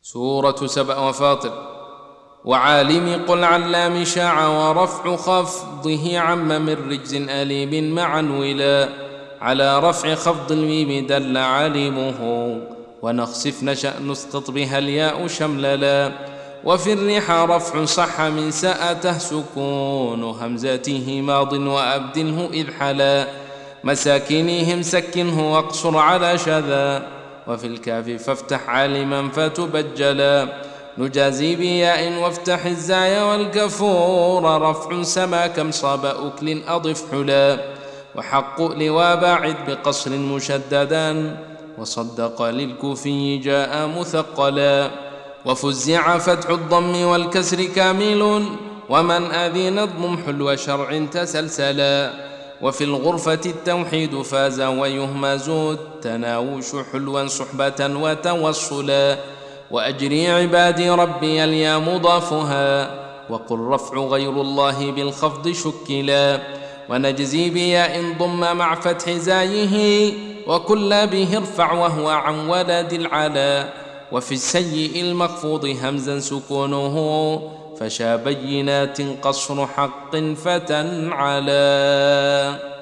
سورة سبأ وفاطر. وعالم قل علام شاع ورفع خفضه عم من رجز أليم معا ولا على رفع خفض الميم دل علمه ونخسف نشأ نسقط بها الياء شمللا وفي الريح رفع صح من سأته سكون همزته ماض وأبدله إذ حلا مساكنهم سكنه واقصر على شذا وفي الكاف فافتح عالما فتبجلا نجازي بياء وافتح الزاي والكفور رفع سما كم صاب أكل أضف حلا وحق لوا باعد بقصر مشددا وصدق للكوفي جاء مثقلا وفزع فتح الضم والكسر كامل ومن أذن الضم حلو شرع تسلسلا وفي الغرفة التوحيد فاز ويهمز التناوش حلوا صحبة وتوصلا وأجري عبادي ربي اليا مضافها وقل رفع غير الله بالخفض شكلا ونجزي بياء ضم مع فتح زايه وكل به ارفع وهو عن ولد العلا وفي السيء المخفوض همزا سكونه فشا بينات قصر حق فتنعلا.